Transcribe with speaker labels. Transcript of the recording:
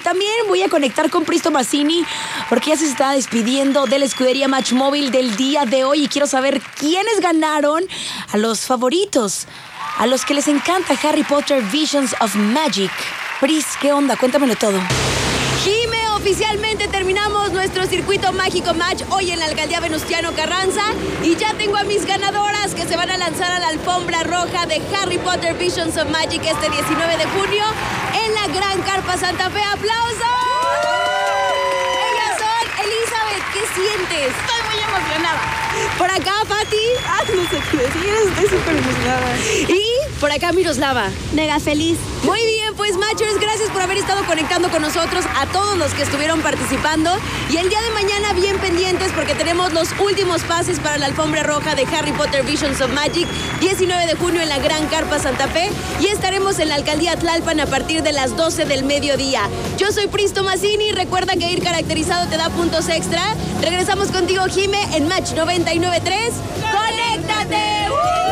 Speaker 1: también voy a conectar con Pristo Mazzini porque ya se está despidiendo de la escudería Match Móvil del día de hoy y quiero saber quiénes ganaron a los favoritos, a los que les encanta Harry Potter Visions of Magic. Pris, ¿qué onda? Cuéntamelo todo.
Speaker 2: Jime, oficialmente terminamos nuestro circuito mágico match hoy en la alcaldía Venustiano Carranza y ya tengo a mis ganadoras que se van a lanzar a la alfombra roja de Harry Potter Visions of Magic este 19 de junio en la Gran Carpa Santa Fe. ¡Aplausos! Ellas son Elizabeth. ¿Qué sientes?
Speaker 3: Estoy muy emocionada.
Speaker 2: Por acá, Pati.
Speaker 3: No sé qué decir, estoy súper emocionada.
Speaker 2: Y por acá, Miroslava.
Speaker 3: Mega feliz.
Speaker 2: Muy bien, pues Matchers, gracias por haber estado conectando con nosotros, a todos los que estuvieron participando. Y el día de mañana bien pendientes porque tenemos los últimos pases para la alfombra roja de Harry Potter Visions of Magic, 19 de junio en la Gran Carpa Santa Fe. Y estaremos en la alcaldía Tlalpan a partir de las 12 del mediodía. Yo soy Pristo Mazzini, recuerda que ir caracterizado te da puntos extra. Regresamos contigo, Jime, en Match 99.3. ¡Conéctate!